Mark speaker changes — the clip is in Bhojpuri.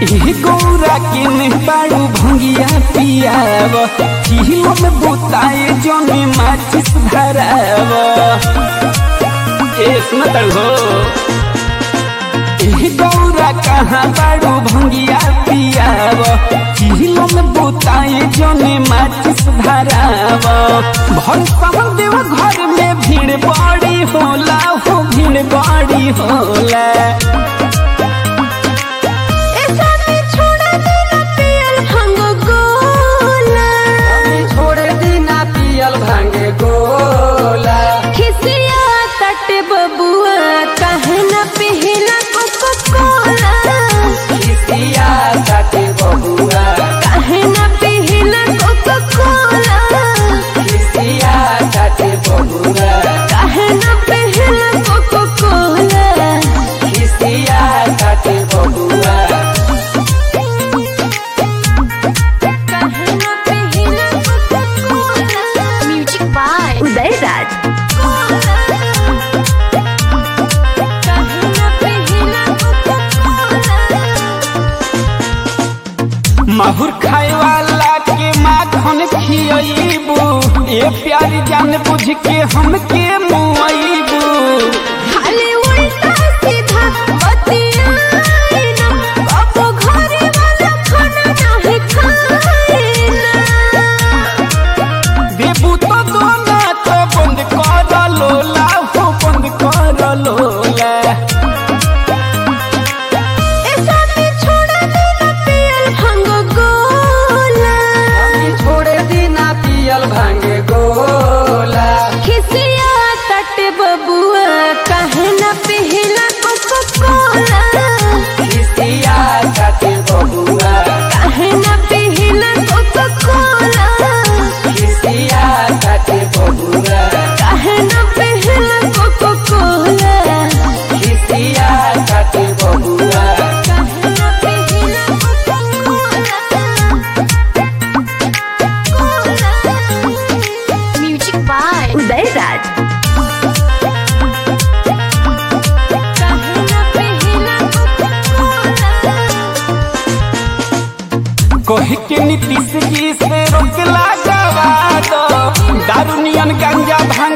Speaker 1: गौरा के बारू भंगिया पियाव किलो में बुताए जने माचिस धराव। सुन हो गौरा कहाँ बारू भंगिया पियाव किलो में बुताए जने माचिस धराव। भर देव घर में भीड़ बड़ी होला हो, भीड़ बड़ी होला। माहुर खाए वाला के माखन खियबू, ये प्यारी जान बुझ के हमके मुआइबू।
Speaker 2: खाली उल्टा सीधा बतियाइना, बाबू घरे वाला खाना नहीं खाइना।
Speaker 1: देबू तो दोना तो बंद कर लोला हो, बंद कर लोला। कही के नीतीश जी से रोक लगावा दो, दारू नियन गांजा भांग